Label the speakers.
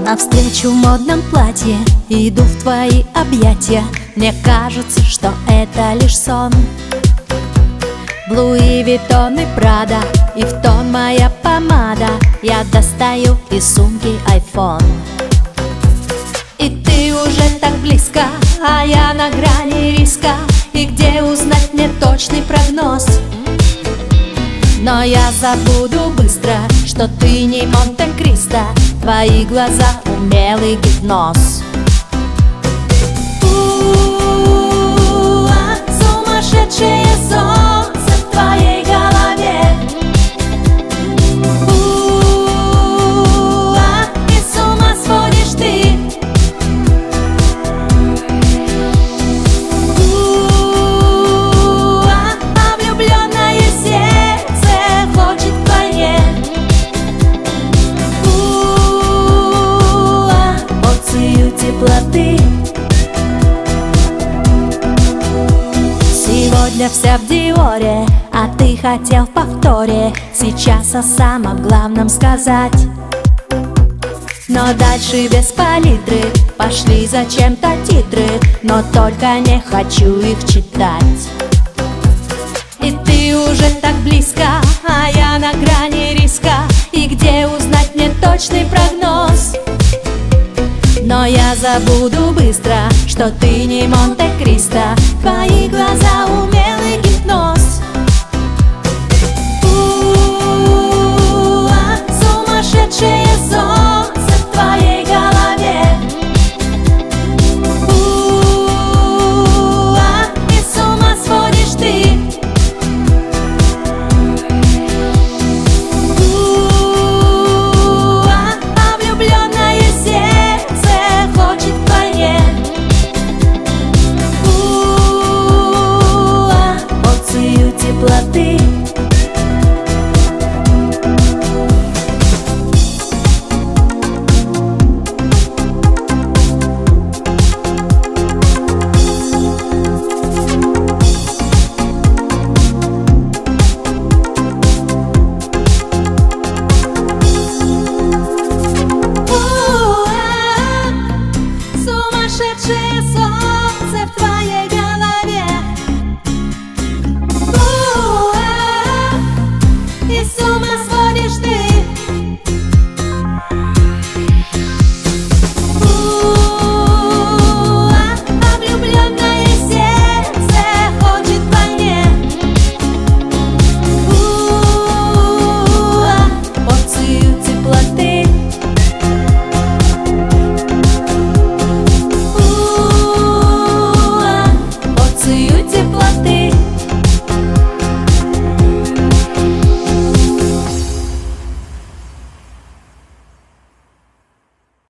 Speaker 1: Навстречу в модном платье иду в твои объятия. Мне кажется, что это лишь сон. Луи Виттон и Прада, и в тон моя помада. Я достаю из сумки айфон. И ты уже так близко, а я на грани риска. И где узнать мне точный прогноз? Но я забуду быстро, что ты не Монте-Кристо. Твои глаза — умелый гипноз. Сумасшедшее солнце в твоей голове. И с ума сводишь ты. А влюбленное сердце хочет вдвойне. Порцию теплоты. Сегодня вся в Диоре, а ты хотел в повторе. Сейчас о самом главном сказать. Но дальше без палитры пошли зачем-то титры. Но только не хочу их читать. И ты уже так близко, а я на грани риска. И где узнать мне точный прогноз? Но я забуду быстро, что ты не Монте-Кристо. Твои глаза умеют